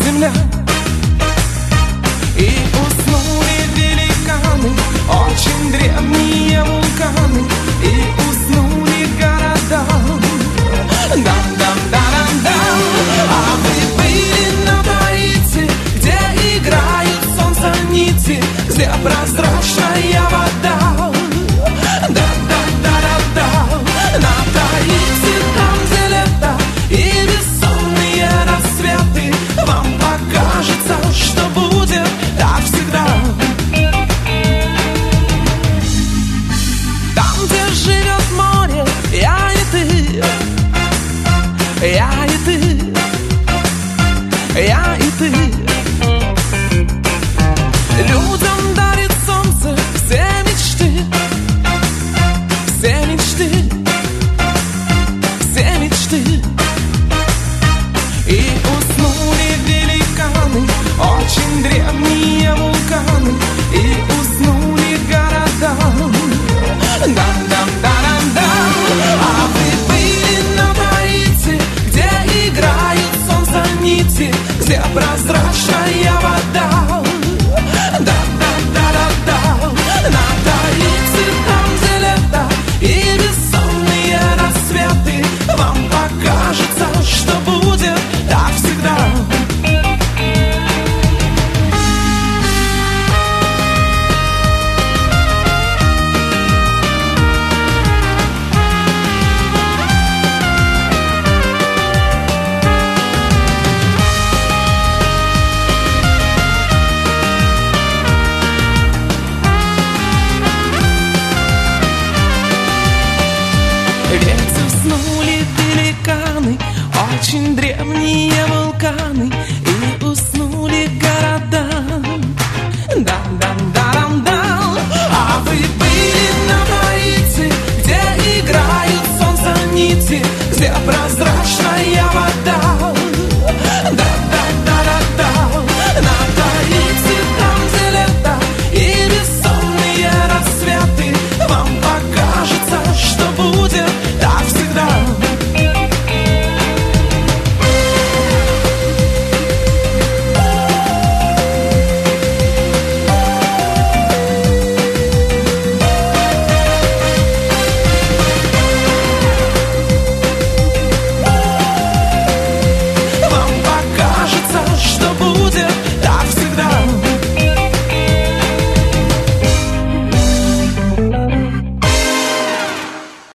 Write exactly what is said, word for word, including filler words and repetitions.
земля. И уснули великаны, очень древние вулканы, и уснули города. Дам-дам-дарам-дам. А вы были на Таити, где играют солнца нити, где прозрачная вода. Да-да-да-да-да. На Таити, там, где лето и бессонные рассветы, вам покажется, что будет так всегда. Там, где живет море, я и ты, я и ты, я и ты. Людям дарит солнце все мечты, все мечты, все мечты. И уснули великаны, очень древние вулканы, и уснули города. Дам-дам-дарам-дам. А вы были на Таити, где играют солнца нити, где прозрачная вода.